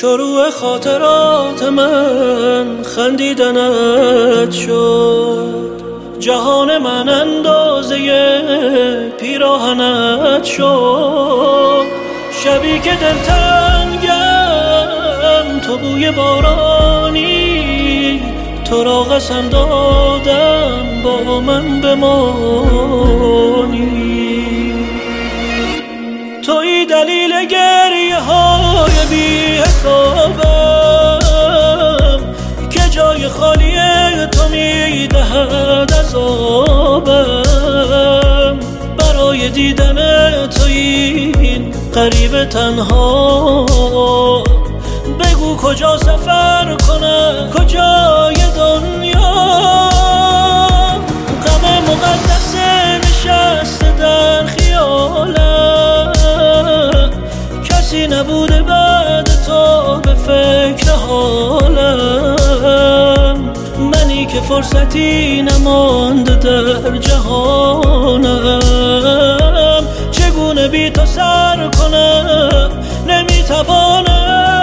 شروع خاطرات من خندیدنت شد، جهان من اندازه پیراهنت شد. شبی که دلتنگم تو بوی بارانی، تو را قسم دادم با من بمانی. توی دلیل گریه های بی حسابم که جای خالی تو میدهد عذابم. برای دیدن تو این غریب تنها، بگو کجا سفر کنم کجای دنیا. غم مقدس نشسته در خیالم، کسی نبوده بعد تو به فکر حالم. منی که فرصتی نمانده در جهانم، چگونه بی تو سر کنم نمیتوانم.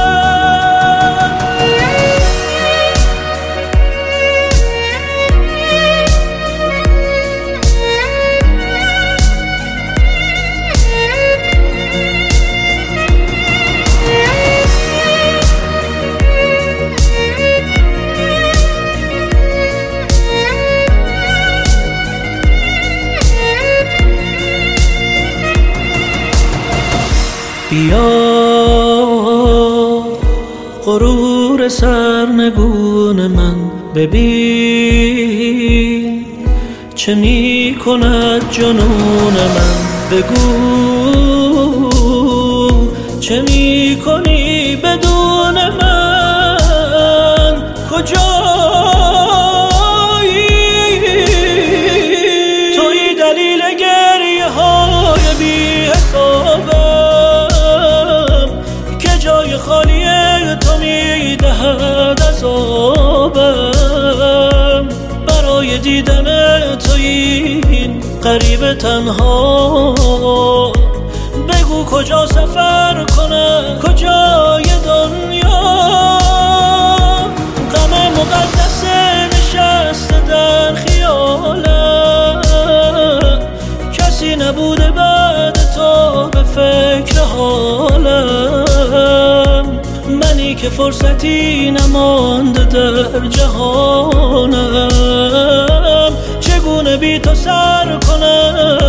بیا غرور سرنگون من ببین، چه می کند جنون من. بگو چه می کنی بدون من، کجایی؟ توی دلیل گریه های بی حسابم که جای خالی تو میدهد عذابم. برای دیدن تو این غریب تنها، بگو کجا سفر کنم کجای دنیا. غم مقدس نشسته در خیالم، کسی نبوده بعد تو به فکر حالم. منی که فرصتی نمانده در جهانم، چگونه بی تو سر کنم